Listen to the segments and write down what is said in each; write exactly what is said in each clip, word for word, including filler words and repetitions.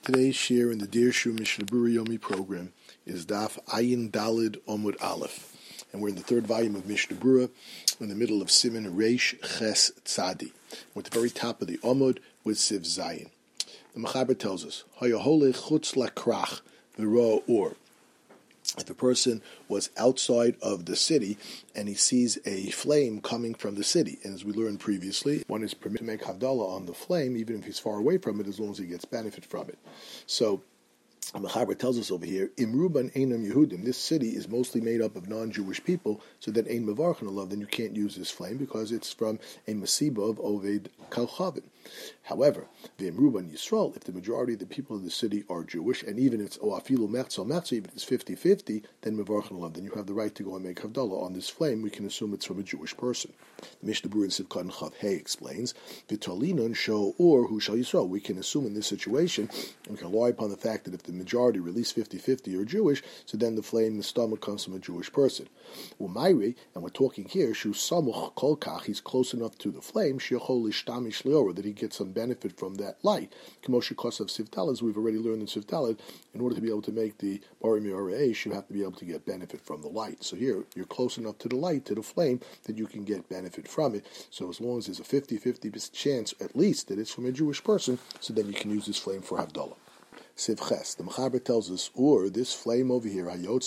Today's share in the Dear Shu Mishnah Berurah Yomi program is Daf Ayin Dalid Omud Aleph, and we're in the third volume of Mishnah Berurah, in the middle of Siman Reish Ches Tzadi. We're at the very top of the Omud with Siv Zayin. The Mechaber tells us, Hayahole Chutz Lakrach V'Ro Or. If a person was outside of the city and he sees a flame coming from the city, and as we learned previously, one is permitted to make Havdalah on the flame, even if he's far away from it, as long as he gets benefit from it. So, Mechaber tells us over here, Imruban Einam Yehudim, this city is mostly made up of non-Jewish people, so that Ein Mevarchin Alav, then you can't use this flame because it's from a Masiba of Oved Kalchavin. However, the Imruban Yisrael, if the majority of the people of the city are Jewish, and even if it's Oafilu Mechzo Mechzo, even if it's fifty-fifty, then Mevarchin Alav, then you have the right to go and make Havdalah on this flame. We can assume it's from a Jewish person. The Mishnah Berurah in Sivkat and Chav Hey explains, V'talinon Sho Or Hu Shal Yisrael. We can assume in this situation, we can rely upon the fact that if the majority, or at least fifty-fifty, are Jewish, so then the flame, the stomach, comes from a Jewish person. Umayri, and we're talking here, Shu Samuch Kolkach, he's close enough to the flame, Shechol Ishtamish Leora, that he gets some benefit from that light. K'moshe Kosav Sivtalad, as we've already learned in Sivtalad, in order to be able to make the Bari Me'orah Eish, you have to be able to get benefit from the light. So here, you're close enough to the light, to the flame, that you can get benefit from it. So as long as there's a fifty-fifty chance, at least, that it's from a Jewish person, so then you can use this flame for Havdalah. Siv Ches, the Mechaber tells us, or this flame over here, if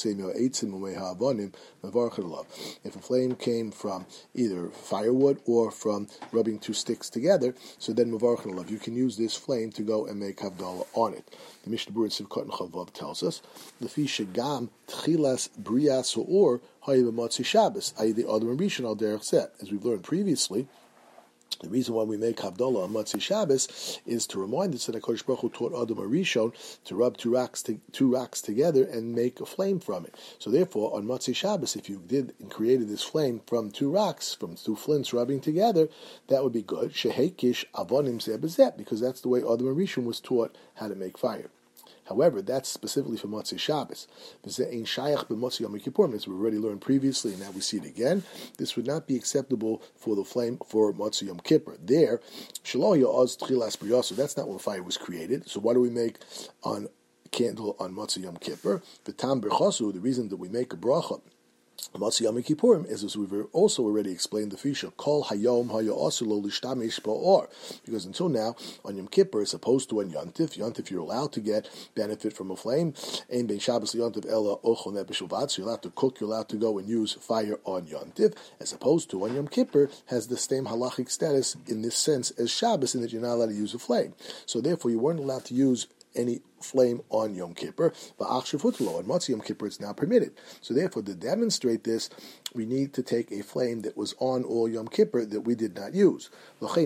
a flame came from either firewood or from rubbing two sticks together, so then you can use this flame to go and make Havdalah on it. The Mishnah Berurah in Sivkat and Chavav tells us, Lefi shegam tchilas brias or hayiv matzi Shabbos, that is the Adam Rishon al derech zeh, as we've learned previously. The reason why we make Havdalah on Matzi Shabbos is to remind us that HaKadosh Baruch Hu taught Adam Rishon to rub two rocks, to, two rocks together and make a flame from it. So therefore, on Matzi Shabbos, if you did and created this flame from two rocks, from two flints rubbing together, that would be good. Shehekish avonim zeh b'zeh, because that's the way Adam Rishon was taught how to make fire. However, that's specifically for Matzah Shabbos. As we already learned previously, and now we see it again, this would not be acceptable for the flame for Matzah Yom Kippur. There, that's not when fire was created. So why do we make on candle on Matzah Yom Kippur? The reason that we make a bracha Matzah Yom Kippurim is, as we've also already explained, the fisha Kol Hayom Hayasulu Lishtamish Ba'or, because until now on Yom Kippur, as opposed to on Yontif, Yontif you're allowed to get benefit from a flame. Ein Ben Shabbos Yontif Ella Ochel Nebeshuvat, so you're allowed to cook, you're allowed to go and use fire on Yontif, as opposed to on Yom Kippur has the same halachic status in this sense as Shabbos, in that you're not allowed to use a flame. So therefore, you weren't allowed to use any flame on Yom Kippur, but on Matzah Yom Kippur it's now permitted. So therefore, to demonstrate this, we need to take a flame that was on all Yom Kippur that we did not use. Therefore,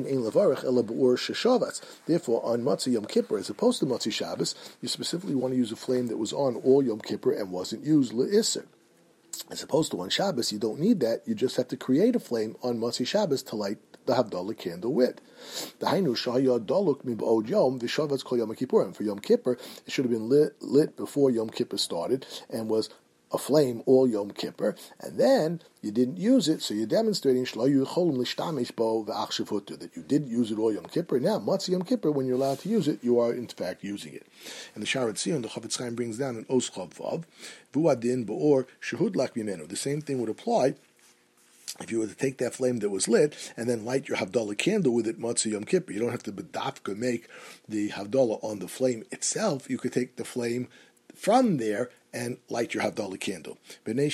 on Matzah Yom Kippur, as opposed to Matzah Shabbos, you specifically want to use a flame that was on all Yom Kippur and wasn't used L'Isser. As opposed to on Shabbos, you don't need that. You just have to create a flame on Matzah Shabbos to light the Havdalah candle with. The Hainu Shahya Daluk Mib'od Yom V'Shavatz Kol Yom Kippurim. For Yom Kippur, it should have been lit, lit before Yom Kippur started and was a flame all Yom Kippur, and then you didn't use it, so you're demonstrating that you did use it all Yom Kippur. Now, Matzah Yom Kippur, when you're allowed to use it, you are in fact using it. And the Sharat Zion, the Chavetz Chaim brings down an Os Chav Vav, Vuadin Ba'or Shehud Lak Mimenu. The same thing would apply if you were to take that flame that was lit and then light your Havdalah candle with it, Matzah Yom Kippur. You don't have to bedafka make the Havdalah on the flame itself. You could take the flame from there and light your Havdalah candle. Because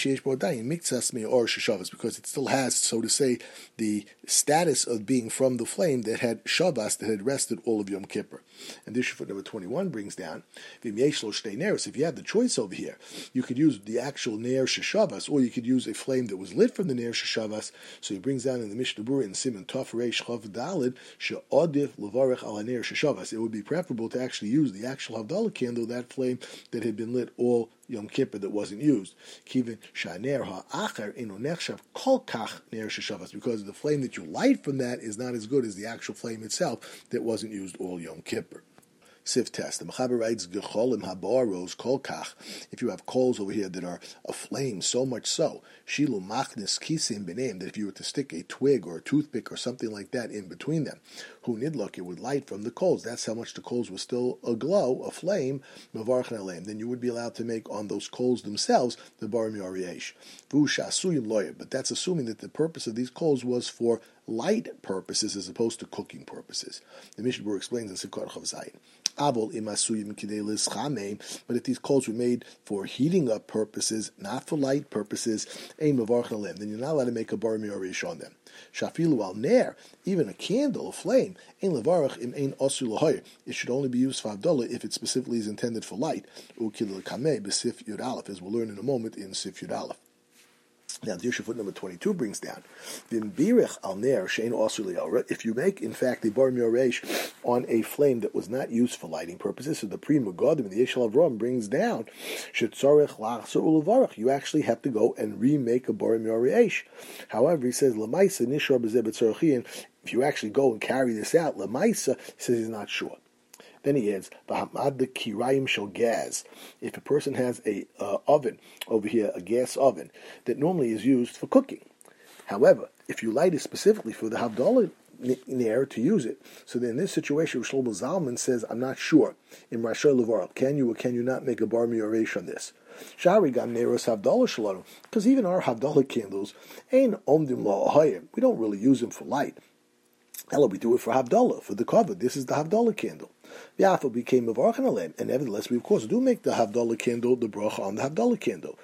it still has, so to say, the status of being from the flame that had Shabbos, that had rested all of Yom Kippur. And this foot number twenty-one brings down, if you had the choice over here, you could use the actual Ner Sheshavas, or you could use a flame that was lit from the Ner Sheshavas. So he brings down in the Mishnah Berurah in Siman Tov Reish Chav Dalid, She'odif Levarech Al Ner Sheshavas. It would be preferable to actually use the actual Havdalah candle, that flame that had been lit all Yom Kippur that wasn't used. Kivin shaner ha'acher inu nechshav kol kach ner sheshavas, because the flame that you light from that is not as good as the actual flame itself that wasn't used all Yom Kippur. Siv test. The Mechaber writes, Gecholim habaros kol kach. If you have coals over here that are aflame so much so, shilu machnis kisim beneim, that if you were to stick a twig or a toothpick or something like that in between them, hu nidlok, it would light from the coals. That's how much the coals were still aglow, aflame, mevarchen aleim. Then you would be allowed to make on those coals themselves the bar mi'ariesh. Vu shasuyim loyer. But that's assuming that the purpose of these coals was for light purposes as opposed to cooking purposes. The Mishnah Berurah explains in Sivkot Chav Zayin. Avol imasuyim kidei lischamim, but if these coals were made for heating up purposes, not for light purposes, ein mevarchen aleim, then you're not allowed to make a bar mi'arish on them. Shafilu al ner, even a candle, a flame, ein levarach im ein osu lahoyer. It should only be used for havdalah if it specifically is intended for light. Ukil kameh b'sif yud aleph, as we'll learn in a moment in sif yud aleph. Now, the issue foot number twenty-two brings down, if you make, in fact, a bar mi'aresh on a flame that was not used for lighting purposes, so the Pri Megadim and the Yeshal Avram brings down, you actually have to go and remake a bar mi'aresh. However, he says, if you actually go and carry this out, Lamaisa, he says he's not sure. Then he adds, gas. If a person has a uh, oven over here, a gas oven, that normally is used for cooking. However, if you light it specifically for the Havdalah nair to use it, so then in this situation, Shlomo Zalman says, I'm not sure. In Rashoi Levar, can you or can you not make a bar mi'aresh on this? Shari gam neiros Havdalah shalom, because even our Havdalah candles ain't omdim la'ahayim. We don't really use them for light. Hello, we do it for Havdalah, for the cover. This is the Havdalah candle. The Yafo became a varchan alem, and nevertheless, we of course do make the Havdalah candle, the bracha on the Havdalah candle,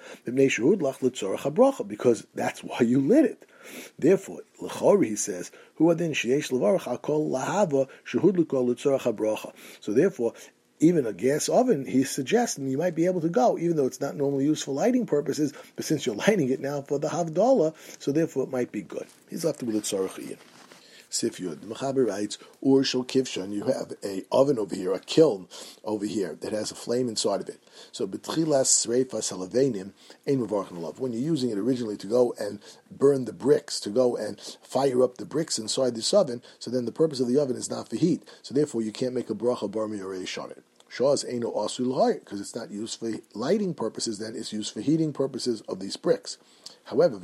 because that's why you lit it. Therefore, l'chori, he says, who adin sheyesh levarach akol lahava shehud l'kol l'tzorach habracha. So therefore, even a gas oven, he's suggesting you might be able to go, even though it's not normally used for lighting purposes, but since you're lighting it now for the Havdalah, so therefore it might be good. He's left with l'tzorach iyan. Sif Yud. The Mechaber writes, Ur Shel Kivshan, you have a oven over here, a kiln over here, that has a flame inside of it. So, B'tchilas Sreifas Halavenim, Ein Mevarchen Alav. When you're using it originally to go and burn the bricks, to go and fire up the bricks inside this oven, so then the purpose of the oven is not for heat. So therefore you can't make a bracha bar mi'aresh on it. Shaz Eino Asul L'Hayir, because it's not used for lighting purposes, then it's used for heating purposes of these bricks. However,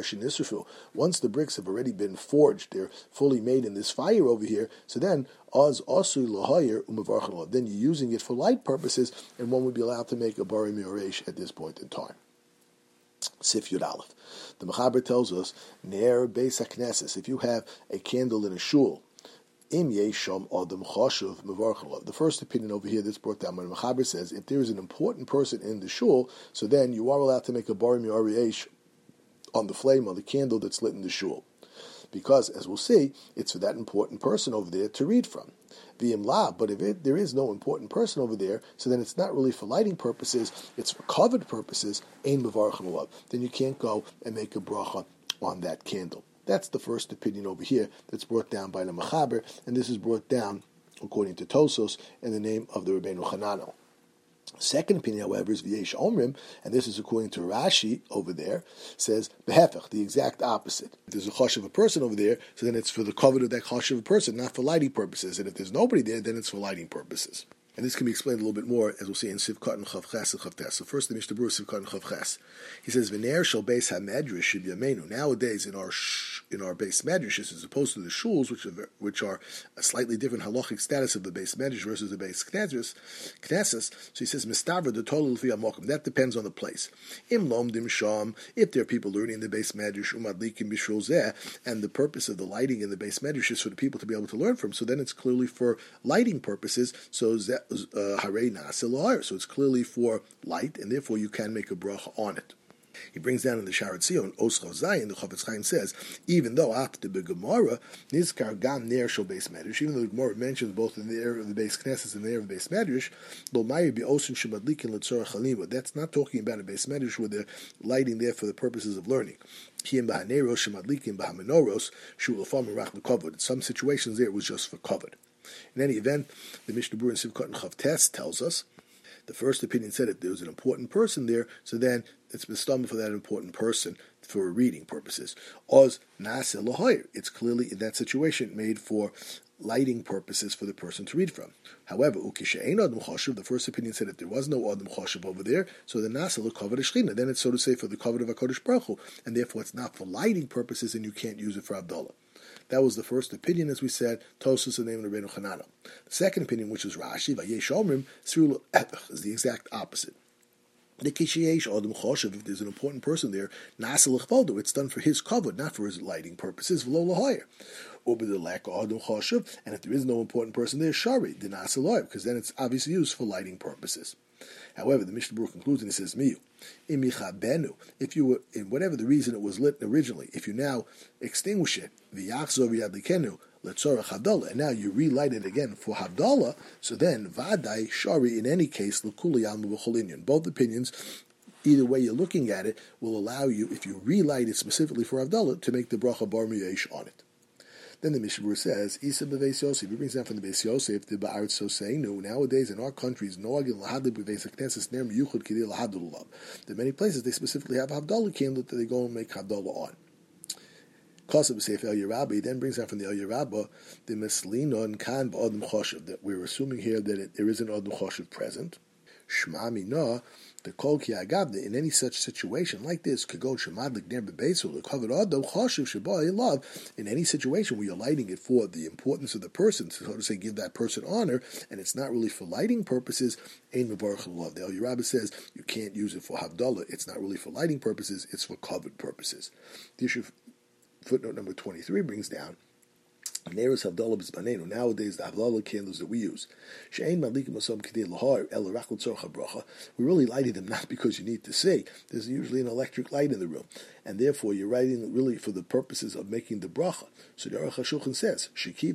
once the bricks have already been forged, they're fully made in this fire over here, so then then you're using it for light purposes, and one would be allowed to make a bari mi'aresh at this point in time. Sif Yud Aleph. The Mechaber tells us, Ner Beis HaKnesses, if you have a candle in a shul, Im Yesham Adam Chashuv Mevarchalov. The first opinion over here that's brought down by the Mechaber says, if there is an important person in the shul, so then you are allowed to make a bari mi'aresh on the flame, on the candle that's lit in the shul. Because, as we'll see, it's for that important person over there to read from. V'im la, but if it, there is no important person over there, so then it's not really for lighting purposes, it's for covered purposes, ein mevarchen alav. Then you can't go and make a bracha on that candle. That's the first opinion over here that's brought down by the Mechaber, and this is brought down, according to Tosos, in the name of the Rebbeinu Chananel. Second opinion, however, is V'yesh Omrim, and this is according to Rashi over there, says Behefech, the exact opposite. If there's a chosh of a person over there, so then it's for the cover of that chosh of a person, not for lighting purposes. And if there's nobody there, then it's for lighting purposes. And this can be explained a little bit more, as we'll see in Sivkot and Chav Ches and Chav Tes. So first, the Mishnah Berurah Sivkot and Chav Ches. He says, "V'ner shel beis hamedrash shibyamenu." Nowadays, in our sh- in our beis medrashes, as opposed to the shuls, which are which are a slightly different halachic status of the beis medrash versus the beis knesses, knesses. So he says, "Mistavra the total l'fi hamokum." That depends on the place. Im lomdim sham. If there are people learning the beis medrash umadlikim b'shul zeh, and the purpose of the lighting in the beis medrash is for the people to be able to learn from, so then it's clearly for lighting purposes. So zeh. Uh, so it's clearly for light, and therefore you can make a bracha on it. He brings down in the Sharat Zion, Oschav Zayin, the Chofetz Chaim says, even though after the Gemara, Nizkar Gam Ner Shel Beis Medrash, even though the Gemara mentions both in the area of the Beis Knesses and the area of the Beis Medrash, Lo Mayer Bi Osin Shemadlikin L'Tzorach Halima. That's not talking about a Beis Medrash where they're lighting there for the purposes of learning. Kiyim B'Haneros Shemadlikin B'Hamenoros Shu L'Fam Rach L'Kovod. In some situations there it was just for covered. In any event, the Mishnah Berurah in Sivkot and Chav Tes tells us the first opinion said that there was an important person there, so then it's mistamah for that important person for reading purposes. Oz Nase L'Hoyer. It's clearly in that situation made for lighting purposes for the person to read from. However, the first opinion said if there was no Adam Choshev over there, so the Nasa will cover the Shechina. Then it's so to say for the cover of HaKadosh Baruch Hu, and therefore it's not for lighting purposes, and you can't use it for Havdalah. That was the first opinion, as we said, Tosus the name of Rabbeinu Chananah. The second opinion, which is Rashi, Vayesh Omrim, Srul Epech, is the exact opposite. The Kishiyesh Adam Choshev, if there's an important person there, Nasa L'chvodo, it's done for his cover, not for his lighting purposes, V'lo L'hoyer. Or by the lack of Adam Choshev, and if there is no important person there, Shari, the Nasa L'hoyer, because then it's obviously used for lighting purposes. However, the Mishnah Berurah concludes and it says, Miyu, imichabenu, if you were, in whatever the reason it was lit originally, if you now extinguish it, v'yachzor v'yadlikenu, letzorach havdalah, and now you relight it again for havdalah, so then, vadai, shari, in any case, l'kuli almu v'cholinyan. Both opinions, either way you're looking at it, will allow you, if you relight it specifically for havdalah, to make the bracha bar miyesh on it. Then the Mishnah Berurah says, Isa b'veis Yosef. He brings down from the Beis Yosef, the Ba'aretz so saying, no, nowadays in our countries, noagin lahadli b'veis HaKnesses ner miyuchad k'dei lahadul lav. There are many places they specifically have Havdalah candle that they go and make Havdalah on. Kosev b'seif El Yerabi then brings down from the El Yerabah the Meslino and Kan b'Adam Choshev, that we're assuming here that it, there is an Adam Choshev present. Shma mina, the kol ki agavda, in any such situation like this, kagon shemadlik ner bebesul, the covered adam choshev sheba love, in any situation where you're lighting it for the importance of the person, so to say, give that person honor, and it's not really for lighting purposes, ein mevarach love. The El Yerabah says you can't use it for havdalah. It's not really for lighting purposes. It's for covered purposes. The issue, footnote number twenty-three brings down. Nowadays, the Havdalah candles that we use, we're really lighting them not because you need to see. There's usually an electric light in the room, and therefore you're lighting it really for the purposes of making the bracha. So the Aruch HaShulchan says,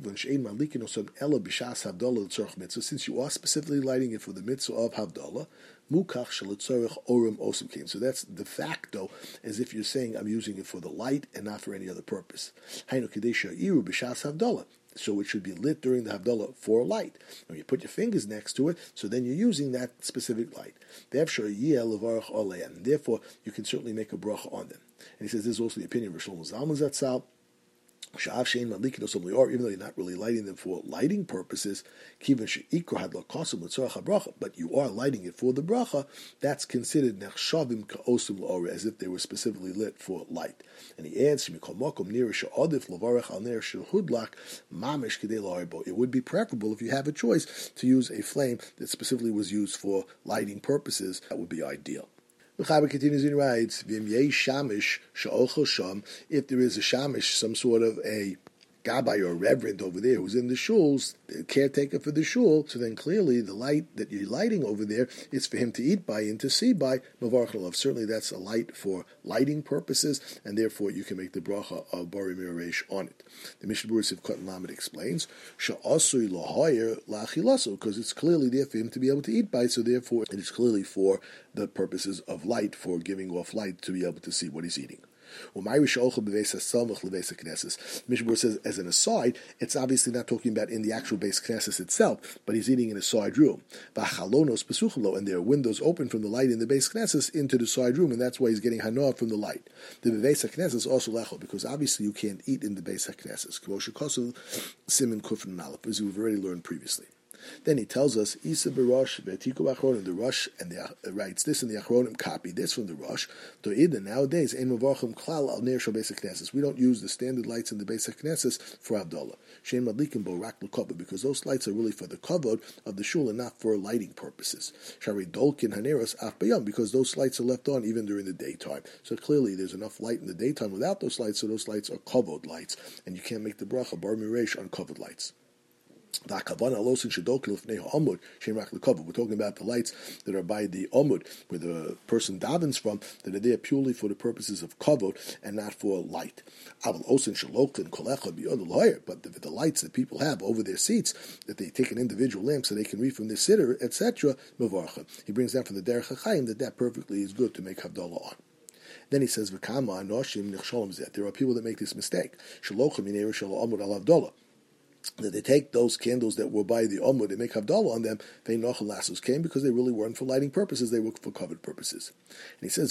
so since you are specifically lighting it for the mitzvah of Havdalah, Mukach shelitzorich orim osim kein. So that's de facto, as if you're saying I'm using it for the light and not for any other purpose. Hainu kedesha iru b'shas havdalah. So it should be lit during the havdalah for light. When you put your fingers next to it, so then you're using that specific light. Therefore, you can certainly make a bracha on them. And he says this is also the opinion of Shlomo Zalman Zatzal. Even though you're not really lighting them for lighting purposes, but you are lighting it for the bracha, that's considered as if they were specifically lit for light. And he adds, it would be preferable if you have a choice to use a flame that specifically was used for lighting purposes. That would be ideal. The Chaber continues and writes, if there is a shamish, some sort of a gabbai or reverend over there who's in the shuls, the caretaker for the shul, so then clearly the light that you're lighting over there is for him to eat by and to see by. Mavarch. Certainly that's a light for lighting purposes, and therefore you can make the bracha of Bari Miresh on it. The Mishnah Berurah Sivkot Lamed explains, Sha'asui lahayer lachilaso, because it's clearly there for him to be able to eat by, so therefore it is clearly for the purposes of light, for giving off light to be able to see what he's eating. Mishnah Berurah says, as an aside, it's obviously not talking about in the actual Beis Knesses itself, but he's eating in a side room. And there are windows open from the light in the Beis Knesses into the side room, and that's why he's getting hanoah from the light. The Beis Knesses also lechol, because obviously you can't eat in the Beis Knesses. Siman Kufn Aleph, as we've already learned previously. Then he tells us, Isa b'Rosh v'etiku Achronim, the Rosh, and the, uh, writes this, and the Achronim copy this from the Rosh. To'ida, nowadays, ein mavarchim klal al ner shel Beis HaKnesses. We don't use the standard lights in the Beis HaKnesses for Havdalah. Shein madlikim bo rak l'kavod, because those lights are really for the kavod of the shul and not for lighting purposes. Shari dolkin haneros af bayam, because those lights are left on even during the daytime. So clearly there's enough light in the daytime without those lights, so those lights are kavod lights, and you can't make the bracha bar miresh on kavod lights. We're talking about the lights that are by the omud, where the person davens from, that are there purely for the purposes of kavod and not for light. But the, the lights that people have over their seats, that they take an individual lamp so they can read from the siddur, et cetera, he brings down from the Derech HaChaim that that perfectly is good to make Havdalah on. Then he says, there are people that make this mistake. that they take those candles that were by the Omud and make Havdalah on them, they Nochel Lasos came because they really weren't for lighting purposes, they were for covered purposes. And he says,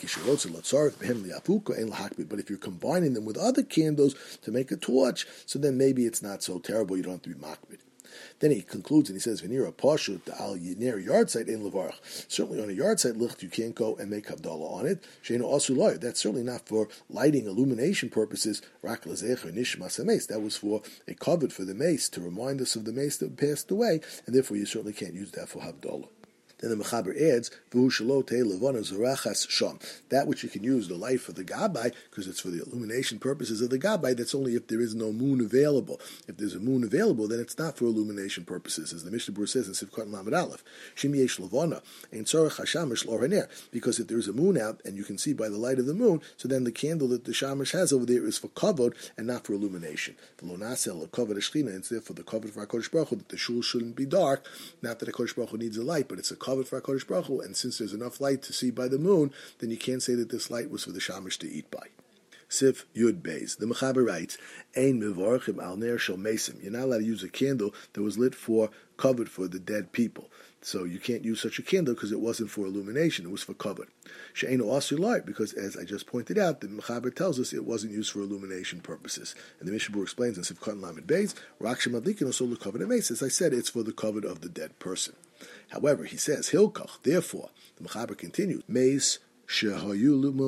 but if you're combining them with other candles to make a torch, so then maybe it's not so terrible, you don't have to be makbid. Then he concludes and he says, "Venira pashut al near yard site in levarach." Certainly on a yard site licht you can't go and make havdalah on it. Sheino asulay. That's certainly not for lighting illumination purposes. Rak lezecher nishmas hameis. That was for a covet for the mace to remind us of the mace that passed away, and therefore you certainly can't use that for havdalah. Then the Mechaber adds, "V'hu shelo tei levana zerachas sham." That which you can use the light for the gabbai, because it's for the illumination purposes of the gabbai. That's only if there is no moon available. If there's a moon available, then it's not for illumination purposes, as the Mishnah Berurah says in Sivkot Lamed Aleph. Shim yesh levana ein tzorach hashamish lo haner. Because if there's a moon out and you can see by the light of the moon, so then the candle that the shamish has over there is for kavod and not for illumination. V'lo nasel a kavod hashchina, and it's there for the kavod for HaKadosh Baruch Hu, that the shul shouldn't be dark. Not that HaKadosh Baruch Hu needs a light, but it's a covered for HaKadosh Baruch Hu, and since there's enough light to see by the moon, then you can't say that this light was for the shamish to eat by. Sif Yud Beis. The Mechaber writes, Ein mevorchim al ner shel mesim. You're not allowed to use a candle that was lit for, covered for the dead people. So you can't use such a candle because it wasn't for illumination, it was for covered. She'eino asu light, because as I just pointed out, the Mechaber tells us it wasn't used for illumination purposes. And the Mishnah Berurah explains in Sivkot Lamed Beis, Rak shemadlikin also the covered mace. As I said, it's for the covered of the dead person. However, he says, Hilkach, therefore, the Mechaber continues, Mace if they would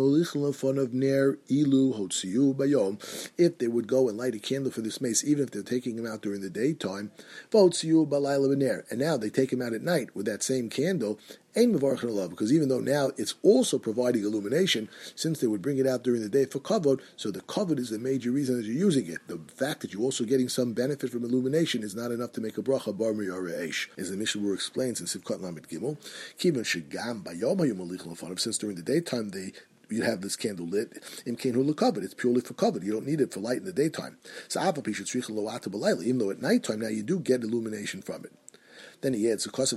go and light a candle for this mace, even if they're taking him out during the daytime, and now they take him out at night with that same candle, because even though now it's also providing illumination, since they would bring it out during the day for kavod, so the kavod is the major reason that you're using it. The fact that you're also getting some benefit from illumination is not enough to make a bracha bar miyareh eish. As the Mishnah Berurah explains in Sivkot Lamed Gimel, Kivan shegam bayom hayom malichin lefanov, since during the daytime they you have this candle lit, in kenhu lekavod, it's purely for covered. You don't need it for light in the daytime. So even though at nighttime now you do get illumination from it. Then he adds, the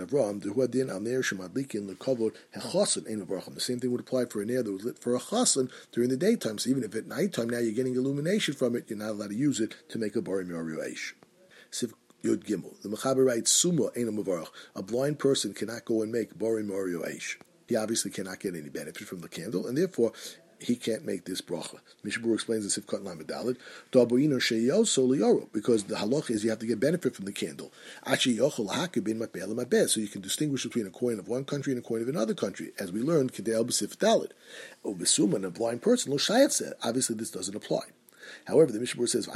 same thing would apply for an air that was lit for a chasen during the daytime. So even if at nighttime now you're getting illumination from it, you're not allowed to use it to make a barim yaruesh. Yud Gimel. The Mechaber writes, Suma Eina Mevarach. A blind person cannot go and make barim yaruesh. He obviously cannot get any benefit from the candle, and therefore he can't make this bracha. Mishnah Berurah explains in Sivkot Lamed Daled, because the halach is you have to get benefit from the candle. So you can distinguish between a coin of one country and a coin of another country, as we learned, Kedel B'Sif Daled. And a blind person, obviously this doesn't apply. However, the Mishnah Berurah says,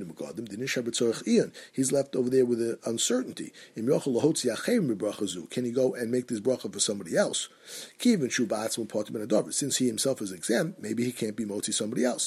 he's left over there with an uncertainty. Can he go and make this bracha for somebody else? Since he himself is exempt, maybe he can't be motzi somebody else.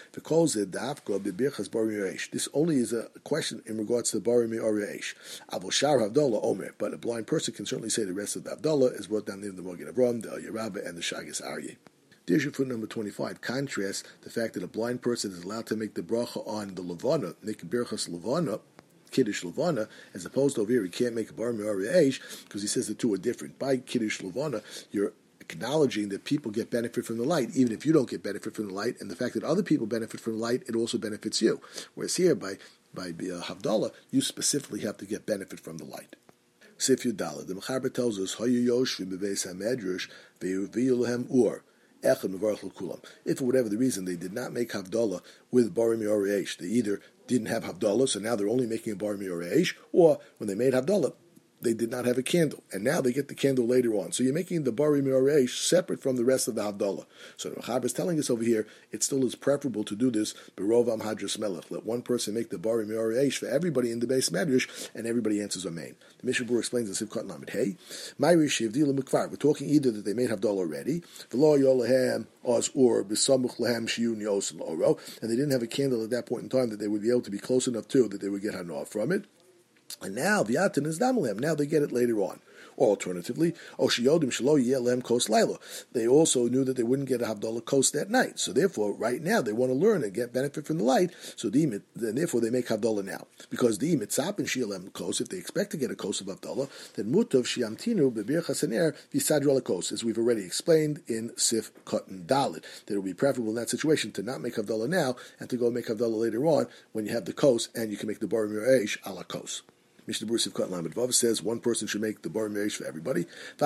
This only is a question in regards to the barim yaruesh. But a blind person can certainly say the rest of the Havdalah, is brought down in the Magen Avraham, the El Yerabah, and the Shagas Aryeh. There's your foot number twenty-five. Contrast the fact that a blind person is allowed to make the bracha on the levana, make birchas levana, kiddush levana, as opposed to over here he can't make a bar mi'areh, because he says the two are different. By kiddush levana, you're acknowledging that people get benefit from the light, even if you don't get benefit from the light, and the fact that other people benefit from the light, it also benefits you. Whereas here, by by uh, Havdalah, you specifically have to get benefit from the light. Sif Yudala, the Mechaber tells us, Hayu yoshvim bebeis hamedrash ve'yuviyu lehem ur. If for whatever the reason they did not make Havdalah with barim yaruesh, they either didn't have Havdalah, so now they're only making a barim yaruesh, or when they made Havdalah, they did not have a candle, and now they get the candle later on. So you're making the barim yaruesh separate from the rest of the Havdalah. So the Mechaber is telling us over here, it still is preferable to do this berovam hadras melech. Let one person make the barim yaruesh for everybody in the base medrash, and everybody answers amen. The Mishnah Berurah explains in Sivkot Lamed Hey, Mayri shivdila mikvar. We're talking either that they made Havdalah already, v'lo yolahem oz ur b'samuch lahem shiyun yos l'oro, and they didn't have a candle at that point in time that they would be able to be close enough to that they would get hanah from it. And now, V'yatin is damalem. Now they get it later on. Or alternatively, Oshiyodim Shalo Yelem Kos Lailo. They also knew that they wouldn't get a Havdalah Kos that night. So therefore, right now, they want to learn and get benefit from the light. So the imit, then therefore they make Havdalah now. Because the Imitzap and Shilem Kos, if they expect to get a Kos of Havdalah, then Mutov Shiamtinu Bebir Chasaner Visadra Kos, as we've already explained in Sif Cotton Dalit. That it would be preferable in that situation to not make Havdalah now and to go make Havdalah later on when you have the Kos and you can make the Bar Miresh a la Kos. Mishnah Berurah Sif Cotton Lamed Vav says one person should make the Bar Miresh for everybody.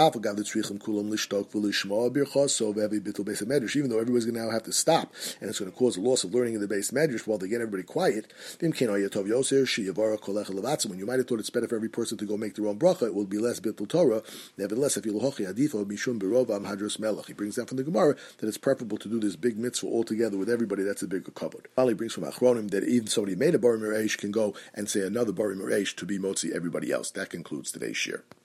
Even though everyone's going to now have to stop, and it's going to cause a loss of learning in the base medrash while they get everybody quiet. When you might have thought it's better for every person to go make their own bracha, it will be less bittul Torah. Nevertheless, if you he brings down from the Gemara that it's preferable to do this big mitzvah all together with everybody. That's a bigger kavod. Ali brings from Achronim that even somebody who made a Bar Miresh can go and say another Bar Miresh to be motzi everybody else. That concludes today's shir.